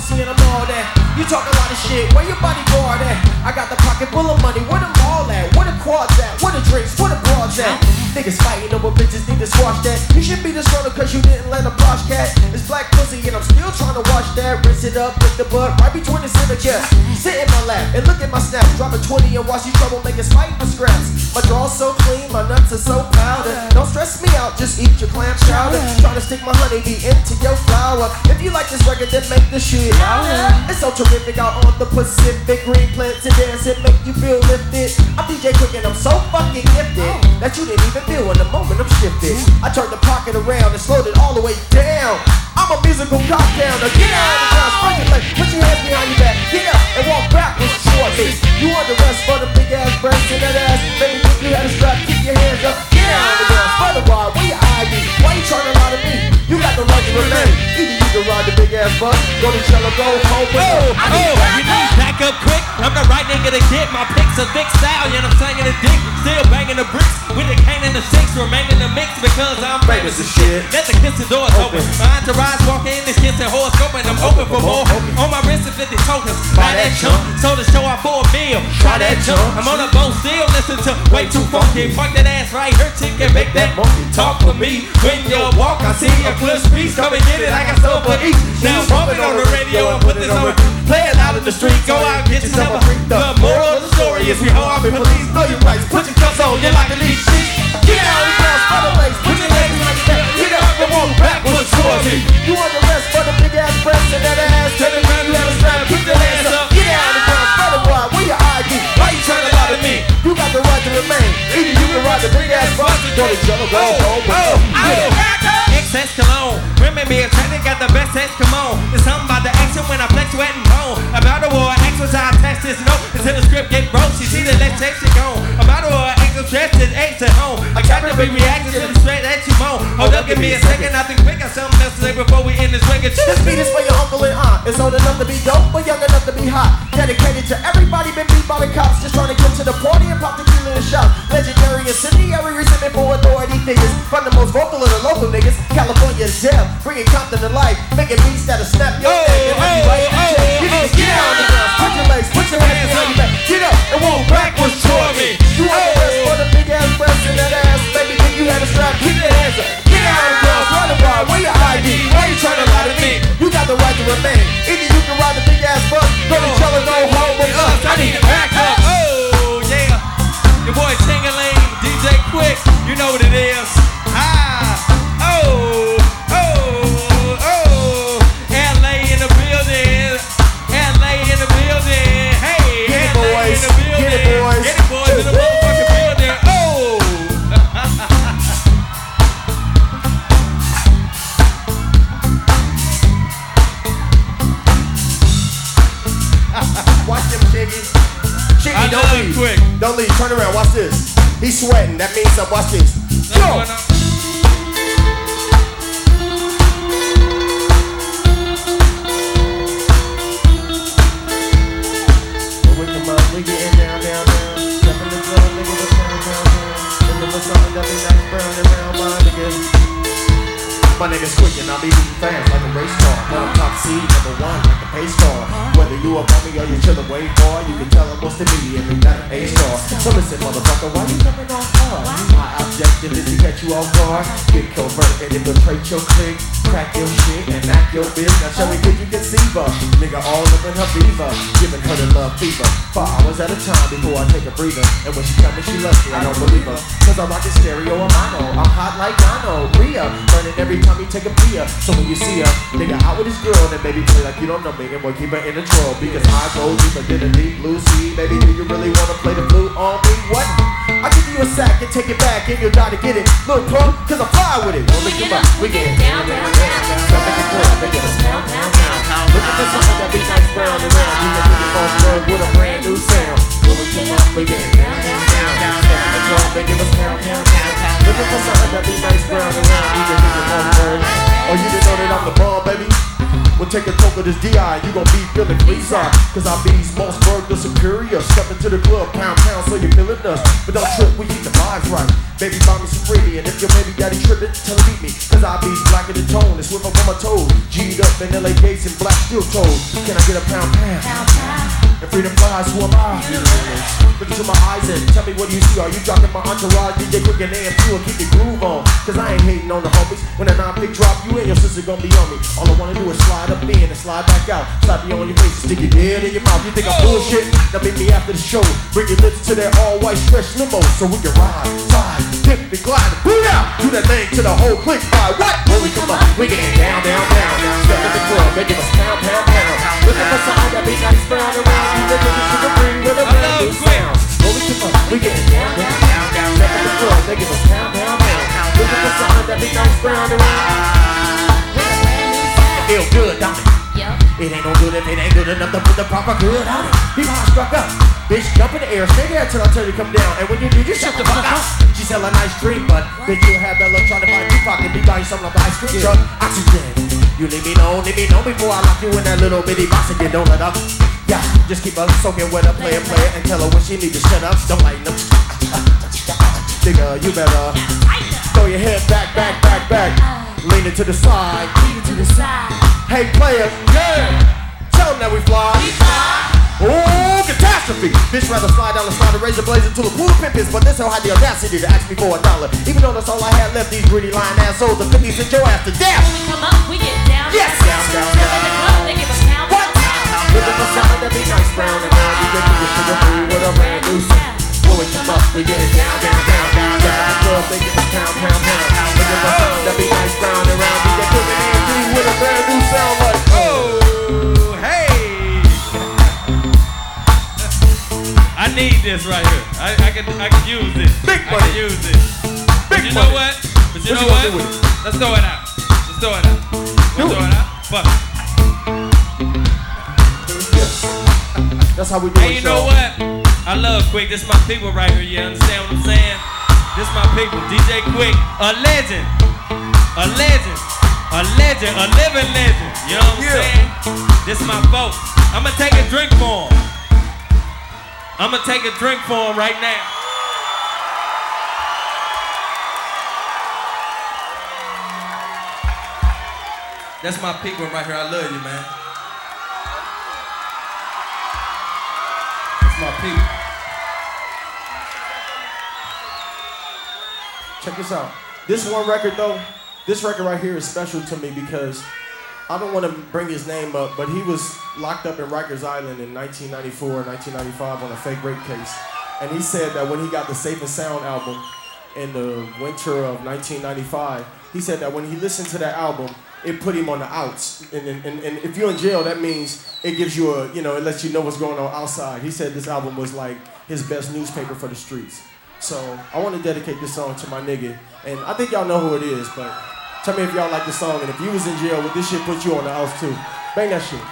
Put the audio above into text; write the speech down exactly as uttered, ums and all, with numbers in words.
bossy and I'm all that. You talk a lot of shit, where your bodyguard at? I got the pocket full of money, where the mall at? Where the quads at? Where the drinks? Where the broads at? Niggas fighting over bitches, need to squash that. You should be disgruntled cause you didn't land a posh cat. It's black pussy and I'm still trying to watch that. Rinse it up, lick the butt, right between the center chest. Sit in my lap and look at my snaps. Drop a twenty and watch these troublemakers fight my scraps. My draw's so clean, my nuts are so powder. Don't stress me out, just eat your clam chowder. Trying to stick my honeybee into your flower. If you like this record, then make the shit louder. It's so terrific out on the Pacific. Green plants and dance and make you feel lifted. I'm D J Quick and I'm so fucking gifted that you didn't even feel in the moment I'm shifted. I turned the pocket around and slowed it all the way down. I'm a musical cocktail. Now get out of the ground, spread your legs, put your hands behind your back, get up and walk backwards toward me. You want the rest for the big ass breasts and that ass. Baby, if you had a strap, keep your hands up. Get out of the ground, spread the ride, where your I D? Why you trying to lie to me? You got the right to remain. Either you can ride the big ass bus, go to Jello, go home. Oh, oh, you need back up quick. I'm the right nigga to get my picks a thick stallion. I'm slanging the dick, still banging the bricks with the cane and the six, remaining the mix because I'm famous as shit. Let the kiss the doors open. My entourage walk in, this kiss and horoscope, and I'm open for more. On my wrist is fifty tokens. Buy that chunk, so to show out for a meal. Try that jump. I'm on a boat still, listen to way too funky. Fuck that ass right, her chick and make that monkey talk for me. When you walk, I see a clear speech. Come and get it, I got so for each. Now bumping on the radio and put this on. Play it out in the street, go out and get yourself a freak. The moral of the story is we hoe out and police. Know your rights, put your cuffs on, you like a leash. Get out of the ground, spread the legs, put your legs behind your back. Get up and walk backwards towards me. You want the rest for the big ass breasts and that ass. Turn around, you have a strap, put your hands up. Get out of the ground, spread the wide, where your I D? Why you trying to lie to me? You got the right to remain. Either you can ride the big ass bus, go to Jello, go home. Oh, oh, excess cologne. Women be attracted, got the best sex, come on. There's something about the action when I flex, sweat and bone. About the war, exercise, text this note. Until the script get broke, she see the let's take she gone. About the war, extra stress, this eggs at home. I got to be reacting to the straight that you moan. Hold up, give me a second, I think we got something else to say before we end this record. This beat is for your uncle and aunt. It's old enough to be dope, but young enough to be hot. Dedicated to everybody been beat by the cops. Just trying to get to the party and pop the killer in the shop. Legendary incendiary resentment for authority figures. From the most vocal of the local niggas. California jail, bringing Compton to life. Making beats that'll snap your neck and have you right in the chair. You need to get out on the ground, put your legs, put your hands behind your back. Get up and walk backwards toward me. You want the rest for the big ass breasts and that ass. Baby, if you had a strap, keep your hands up. Get out on the ground, run the bar, where your I D? Why you trying to lie to me? You got the right to remain. Either you can ride the big ass bus, go to Jello, go home with us. I need to back up. Oh, yeah. Your boy Ting-a-ling, D J Quick, you know what it is. Ah, oh, oh, oh. L A in the building. L A in the building. Hey, get it, L A boys. in the building. Get it, boys. Get it, boys, in the motherfucking building. Oh. Watch them, Shiggy. Shiggy, I don't leave. Quick. Don't leave. Turn around. Watch this. He's sweating. That means something. Watch this. Go. We come up. We getting down, down, down. Step in the club, nigga. Let's down, down, down. Looking for something that be nice, burning around my niggas. My name is Quick and I'll be beating fans like a race car. When I'm top seed, number one, like a pace car. Whether you up on me or you chillin' way far, you can tell them what's to me and we got an A-star. So listen, motherfucker, why you coming off hard? My objective is to catch you off guard, get covert and infiltrate your clique, crack your shit and act your bitch. Now show me could you conceive her? Nigga all up in her fever, giving her the love fever. For hours at a time before I take a breather. And when she comes she loves me, I don't believe her. Cause I rock the stereo on mono. I'm hot like Dono, Rhea, burning every time you take a pee. So when you see her, nigga out with his girl, then baby play like you don't know me and we'll keep her in the troll. Because I go deeper than a deep blue sea. Baby, do you really wanna play the flute on me? What? I give you a sack and take it back and you'll die to get it. Little punk, cause I fly with it. Well, look at my, we get down, down, down, down. Stop in the club, they get us down, down, down, down. Looking for something that be nice brown and round. You can take it off road with a brand new sound. Well, look at my, we get down, down, down, down. Step in the club, they give us down, down, down, down. Looking for something that be nice brown and round. You can take it off road. Oh, you didn't know that I'm the bomb, baby? We'll take a toke of this D I, you gon' be feeling please on. Cause I be Mossberg the superior. Step into the club, pound pound, so you're feeling us. But don't trip, we keep the vibes right. Baby, buy me some pretty, and if your baby daddy trippin', tell him beat me. Cause I be black in the tone, and swim up on my toes. G'd up in L A gates and black steel toes. Can I get a pound pound? Pound pound. And freedom flies, who am I? Look into my eyes and tell me what do you see? Are you jocking my entourage? D J Quick and A M two will keep the groove on. Cause I ain't hating on the homies. When a nine pick drop, you and your sister gon' be on me. All I wanna do is slide up in and slide back out. Slap you on your face and stick your dead in your mouth. You think I'm bullshit? Now meet me after the show. Bring your lips to that all-white stretch limo so we can ride, slide, dip and glide. Boot out! Do that thing to the whole click by what? When we come up, we getting down, down, down, down. Step in the club, making us pound, pound, pound. Looking for something that be nice, round and round. You looking for the free with a brand new sound. When we come up, we getting down, down, down, down. Step in the club, making us pound, pound, pound. Looking for something that be nice, round and round. It feel good, don't it? It ain't no good if it ain't good enough to put the proper good on it. People are struck up. Bitch, jump in the air, stay there till I tell you come down. And when you do, you shut the fuck up. She sell a nice drink, but bitch, you have Bella trying to find two pocket. Be buying something off the ice cream truck. Oxygen. You leave me know, leave me know before I lock you in that little bitty box again. Don't let up. Yeah, just keep her soaking with her, play it, play it, and tell her when she need to shut up. Don't lighten up. Nigga, you better throw your head back, back, back, back. Lean it to the side. Lean it to the side. Hey, player, yeah. Tell them that we fly. We fly. Oh, catastrophe! Bitch rather slide down the slide and razor blades until the pool pimp is. But this hoe had the audacity to ask me for a dollar. Even though that's all I had left, these greedy lying assholes, the fifty sent your ass to death. When we come up, we get down. Yes! Down, down, down. Step in the club, they give us pound, What? pound. Looking for something that be nice, brown and round. You get your sugar free with a brand new sound. When we come up, we get it down, down, down, down. Step in the club, they give us pound, pound, pound. Looking for something that be nice, brown and round. You get cooking and free with a brand new sound like. Oh, hey! I need this right here. I, I can I can use this. Big I money. can use this. But Big you know money. what? But you What know you gonna what? do with it? Let's throw it out. Let's throw it out. Let's Do throw it. it out. Fuck it. Yes. That's how we do Hey, it, you know y'all. what? I love Quick. This my people right here. You understand what I'm saying? This my people. D J Quick, a legend. A legend. A legend. A living legend. You know what I'm Yeah. saying? This my folks. I'ma take a drink for him. I'ma take a drink for him right now. That's my people right here. I love you, man. That's my people. Check this out. This one record though, this record right here is special to me because I don't want to bring his name up, but he was locked up in Rikers Island in nineteen ninety-four, nineteen ninety-five on a fake rape case. And he said that when he got the Safe and Sound album in the winter of nineteen ninety-five, he said that when he listened to that album, it put him on the outs. And, and, and, and if you're in jail, that means it gives you a, you know, it lets you know what's going on outside. He said this album was like his best newspaper for the streets. So I want to dedicate this song to my nigga. And I think y'all know who it is, but tell me if y'all like the song. And if you was in jail, would this shit put you on the outs too? Bang that shit.